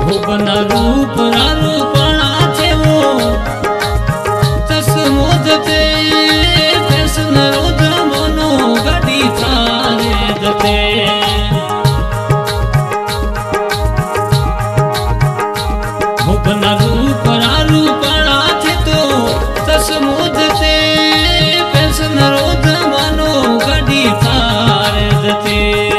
बना रूप रूपणा थे वो चश्मो जते फैशन रोज मनो गड़ी थारे जते बना रूप रूपणा थे तो चश्मो जते फैशन रोज मनो गड़ी थारे जते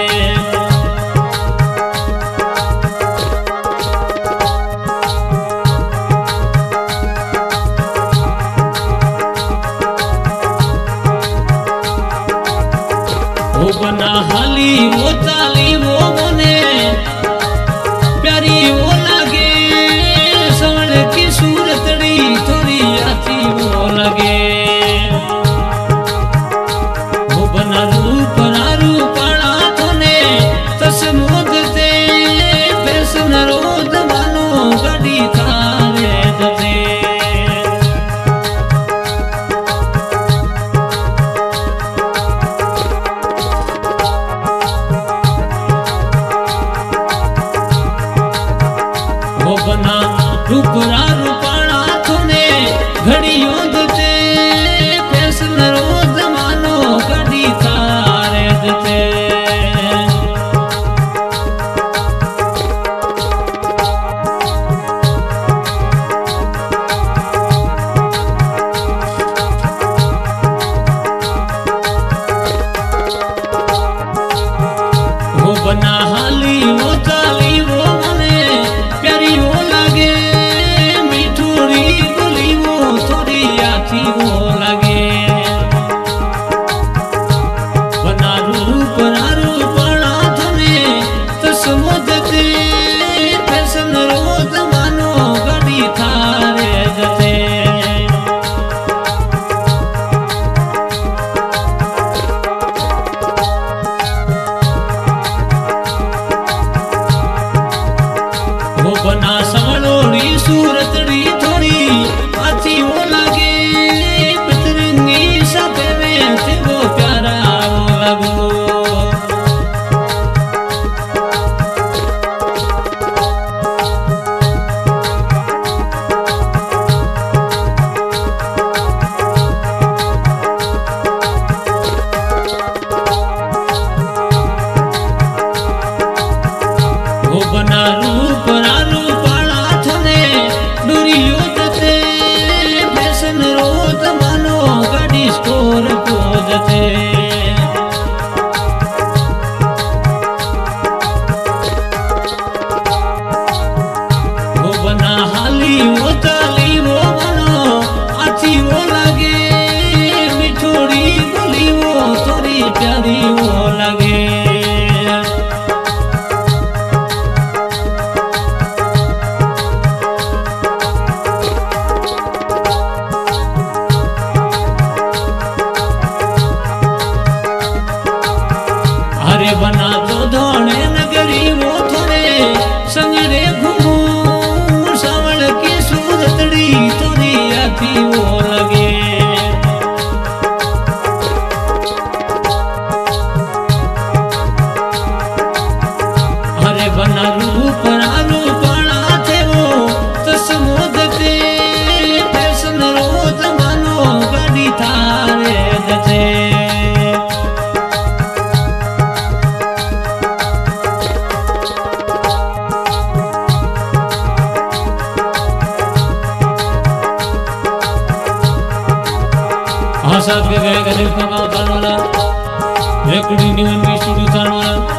बना हाली वो चाली वो बने प्यारी वो लगे सवण की सूरतड़ी थोड़ी आती वो लगे वो बना रूप रूपणा थोने चश्मो दे फैशन रोज मानो गड़ी थारे दे बना रूपरा रूपणा थोने घड़ियों दते फैशन रोज मानो गड़ी थारे दते वो बना हाली वो चाली वो मने प्यारी वो लगे मिठोरी बोली वो थोड़ी आती वो लगे बना रूप रूपणा थने चश्मो दते फैशन रोज मानो गड़ी थारे जते वो बना सवलोड़ी सूरतड़ी थोड़ी आती वो लगे बतरंगी सफे में थे वो प्यारा वो लगो वो बना रूप रूपणा थने डोरियो दते फैशन रोज मानो गड़ी स्कोर को दते वो बना हाली वो चाली वो मनो आती वो लगे मिठोड़ी बोली वो थोड़ी प्यारी वो लगे अरे बना तो धोने नगरी वो थोड़े संगरे घूमू सावल की सूरतड़ी थोड़ी आती वो लगे अरे बना रूप रूपणा थे वो चश्मो दते फैशन रोज मानो गड़ी थारे दते हाँ साथ के गए गरीब का गाँव वाला रेकड़ी निवन भी स्टूडियो वाला